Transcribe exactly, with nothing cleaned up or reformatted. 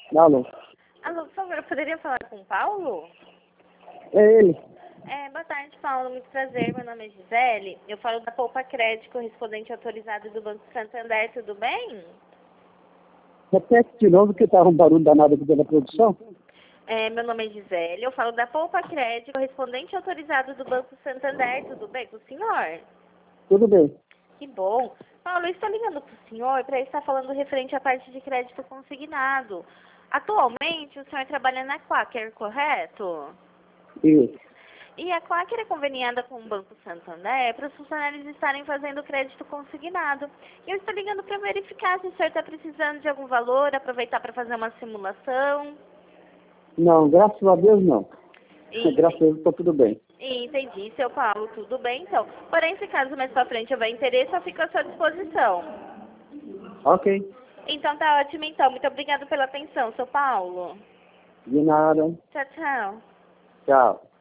Alô? Alô, por favor, eu poderia falar com o Paulo? É ele. É, boa tarde, Paulo. Muito prazer. Meu nome é Gisele. Eu falo da Poupa Crédito, correspondente autorizado do Banco Santander. Tudo bem? Repete de novo que estava um barulho danado aqui dentro da produção. É, meu nome é Gisele. Eu falo da Poupa Crédito, correspondente autorizado do Banco Santander. Tudo bem com o senhor? Tudo bem. Que bom. Paulo, eu estou ligando para o senhor para estar falando referente à parte de crédito consignado. Atualmente, o senhor trabalha na Quaker, correto? Isso. E a Quaker é conveniada com o Banco Santander para os funcionários estarem fazendo crédito consignado. E eu estou ligando para verificar se o senhor está precisando de algum valor, aproveitar para fazer uma simulação. Não, graças a Deus não. E, Graças a Deus está tudo bem. entendi, seu Paulo, tudo bem então. Porém, se caso mais para frente houver interesse, eu fico à sua disposição. Ok. Então tá ótimo então. Muito obrigada pela atenção, seu Paulo. De nada. Tchau, tchau. Tchau.